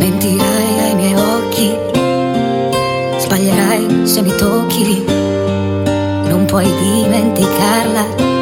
Mentirai ai miei occhi, sbaglierai se mi tocchi, non puoi dimenticarla,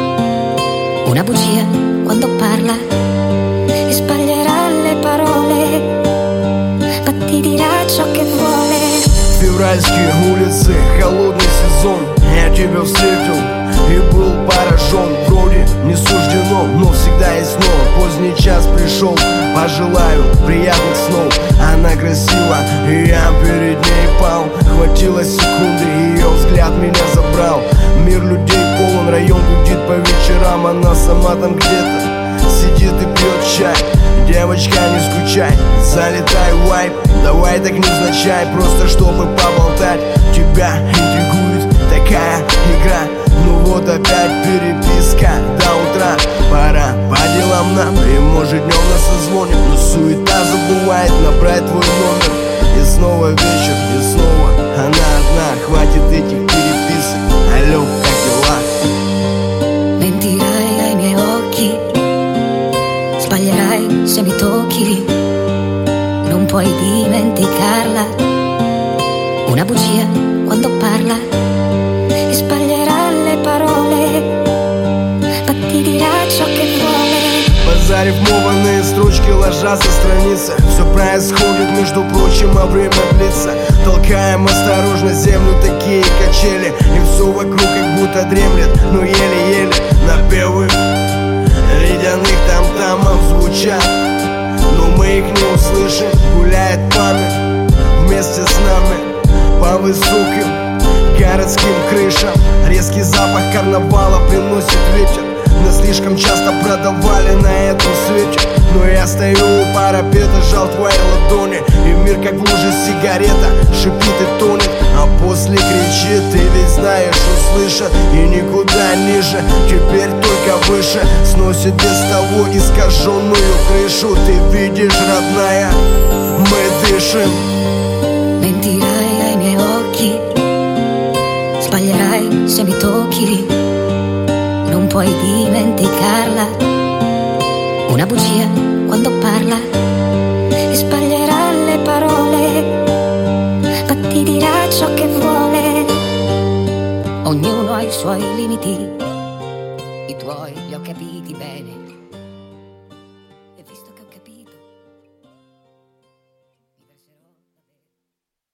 una bugia quando parla e sbaglierà le parole, ma ti dirà ciò che vuole. Февральские улицы, холодный сезон. Я тебя встретил и был поражен. Вроде не суждено, но всегда есть но. Поздний час пришел, пожелаю приятных снов. Она красива, и я перед ней пал. Хватило секунды, ее взгляд меня забрал. Мир людей полон, район гудит по вечерам. Она сама там где-то сидит и пьет чай. Девочка, не скучай, залетай в вайб. Давай так невзначай, просто чтобы поболтать. Тебя интригует такая игра. Ну вот опять переписка до утра. Пора по делам нам, и может днем на созвоне. Но суета забывает набрать твой номер. И снова вечер, и снова она одна. Хватит этих переписок, алло, как дела? Mentirai ai miei occhi, sbaglierai se mi tocchi, non puoi dimenticarla, una bugia quando parla e sbaglierà le parole, ma ti dirà ciò che vuole. Зарифмованные строчки ложатся страницы. Все происходит, между прочим, а время длится. Толкаем осторожно землю, такие качели. И все вокруг как будто дремлет, но еле-еле напевы ледяных там-тамов звучат, но мы их не услышим. Гуляет память вместе с нами по высоким городским крышам. Резкий запах карнавала приносит ветер. Нас слишком часто продавали на этом свете. Но я стою у парапета, жал твои ладони, и мир как в луже сигарета шипит и тонет. А после кричит, ты ведь знаешь, услышат. И никуда ниже, теперь только выше. Сносит без того искаженную крышу. Ты видишь, родная, мы дышим. Mentirai ai miei occhi, sbaglierai se mi tocchi, non puoi dimenticarla, una bugia quando parla e sbaglierà le parole, ma ti dirà ciò che vuole. Ognuno ha i suoi limiti,